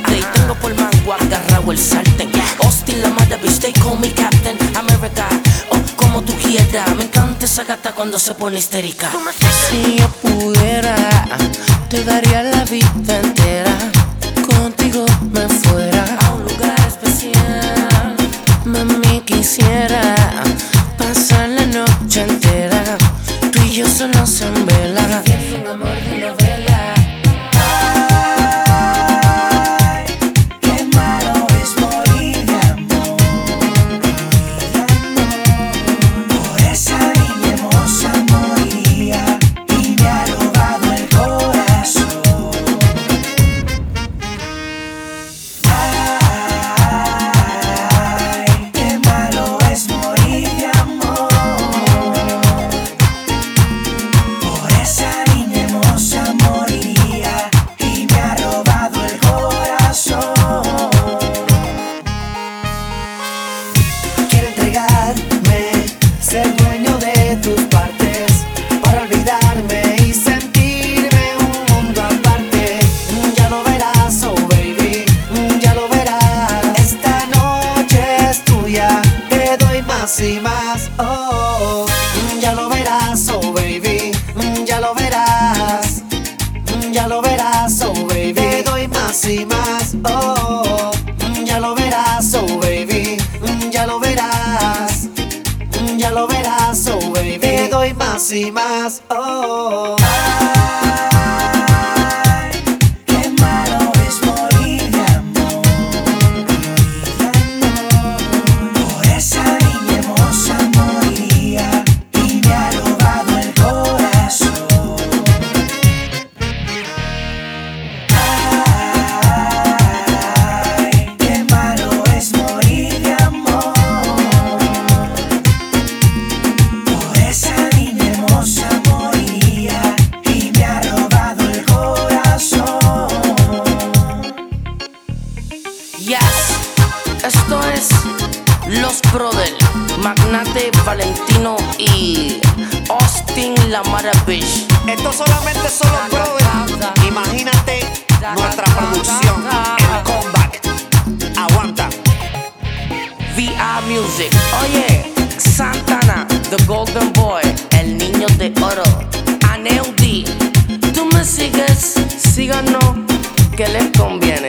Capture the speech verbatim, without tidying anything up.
parte. Y tengo por mango agarrado el sartén. Austin, la mala bitch, they call me Captain America. Oh, como tú quieras. Me encanta esa gata cuando se pone histérica. Si yo pudiera, te daría la vida entera. Contigo me fuera a un lugar especial. Mami, quisiera pasar la noche entera, tú y yo solos en vela. Es un amor de novela. Ay, qué malo es morir de amor, por esa niña hermosa moría y me ha robado el corazón. Ay, qué malo es morir de amor, por esa niña hermosa moría y me ha robado el corazón. Quiero entregarme, ser dueño de tus partes, para olvidarme y sentirme un mundo aparte. Ya lo verás, oh baby, ya lo verás. Esta noche es tuya, te doy más y más, oh. Ya lo verás, oh baby, ya lo verás. Ya lo verás, oh baby, te doy más y más, oh. Ya lo verás, oh baby, ya lo verás. Ya lo verás, oh baby, te doy más y más, oh. Ay, qué malo es morir de amor, por esa niña hermosa moría y me ha robado el corazón. Ay, qué malo es morir de amor, por esa niña hermosa moría y me ha robado el corazón. Yes, esto es Los Brothers, Magnate, Valentino y Austin, la mala bitch. Esto solamente son los brothers. Imagínate nuestra producción, el comeback. Aguanta. V I Music. Oye, Santana, The Golden Boy, el niño de oro. Aneudi, tú me sigues, síganos, que les conviene.